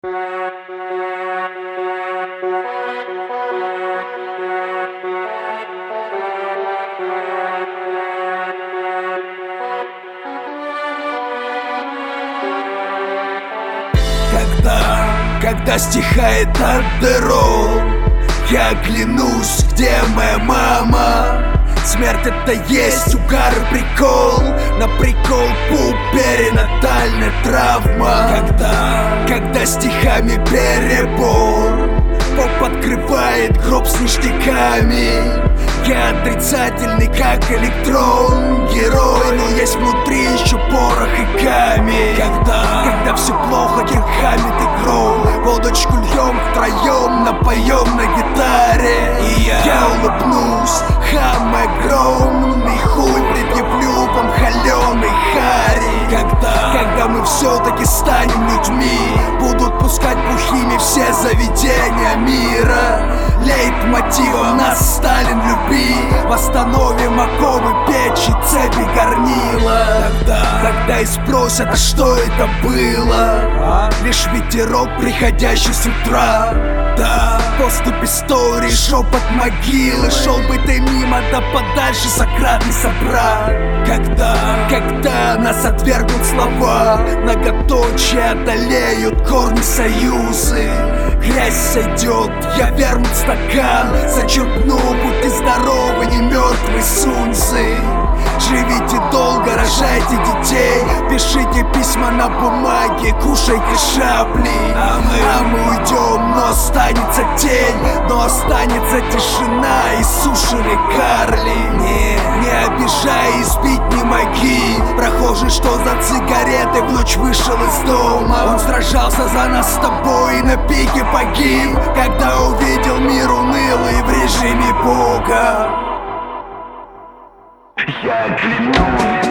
Когда стихает андерролл, я оглянусь, где моя мама. Смерть — это есть угар и прикол. На прикол перинатальная травма. Когда стихами перебор, поп открывает гроб с ништяками. Я отрицательный, как электрон, герой, но есть внутри еще порох и камень. Когда все плохо, кирхами ты гром. Водочку льем втроем, напоем на гитаре. И я улыбнусь, хам огромный, хуй предъявлю вам холеный Хари. Когда мы все-таки станем людьми, будут пускать бухими все заведения мира. Лейтмотивом нас Сталин люби. Восстановим оковы, печи, цепи, горнила. Тогда и спросят, а что это было? Лишь ветерок, приходящий с утра. Да, поступь истории, шепот могилы. Шел бы ты мимо, да подальше, Сократ и собрат. Когда нас отвергнут слова, многоточие одолеют корни союзы. Грязь сойдет, я вернут стакан, зачерпну, будьте здоровы, не мертвые сунцы. Живите долго, рожайте детей, пишите письма на бумаге, кушайте шапли. А мы уйдем, но останется тень, но останется тишина и сушеный Карли. Не обижай, избить не моги. Прохожий, что за сигаретой, в ночь вышел из дома. Он сражался за нас с тобой и на пике погиб, когда увидел мир унылый в режиме Бога. Я клянусь.